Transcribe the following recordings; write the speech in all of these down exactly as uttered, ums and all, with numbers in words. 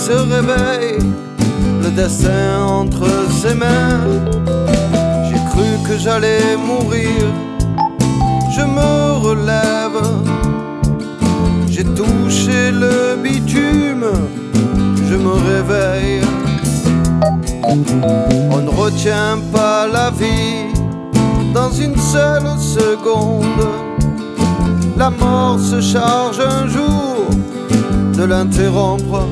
se réveille, le destin entre ses mains. J'ai cru que j'allais mourir, je me relève. J'ai touché le bitume, je me réveille. On ne retient pas la vie dans une seule seconde. La mort se charge un jour de l'interrompre.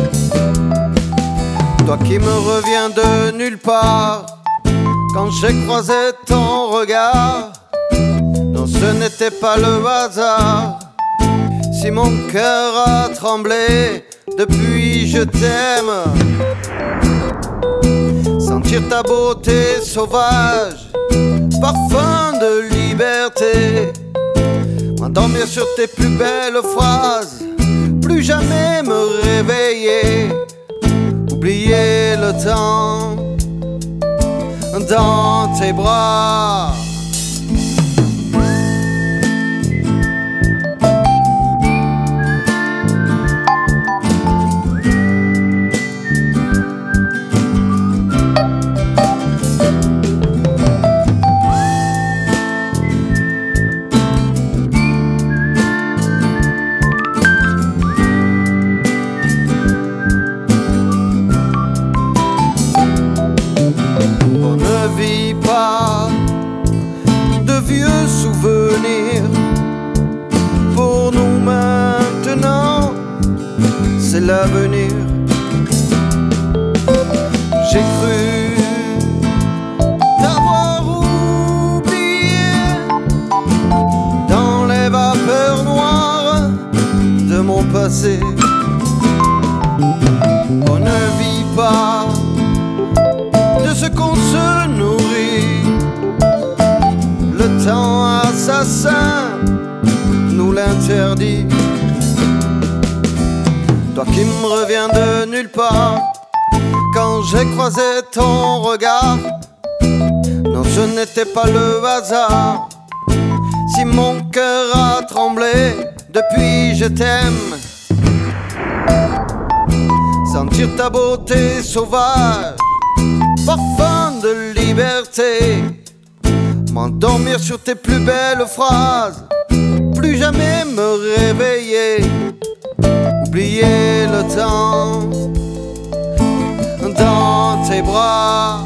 Toi qui me reviens de nulle part, quand j'ai croisé ton regard, non, ce n'était pas le hasard. Si mon cœur a tremblé, depuis je t'aime. Sentir ta beauté sauvage, parfum de liberté, m'endormir sur tes plus belles phrases, plus jamais me réveiller, oublier le temps dans tes bras. De vieux souvenirs, pour nous maintenant, c'est l'avenir. J'ai cru t'avoir oublié dans les vapeurs noires de mon passé. On ne vit pas de ce qu'on se nourrit. Le temps assassin nous l'interdit. Toi qui me reviens de nulle part, quand j'ai croisé ton regard, non, ce n'était pas le hasard. Si mon cœur a tremblé, depuis je t'aime. Sentir ta beauté sauvage, parfum de liberté, m'endormir sur tes plus belles phrases, plus jamais me réveiller, oublier le temps dans tes bras.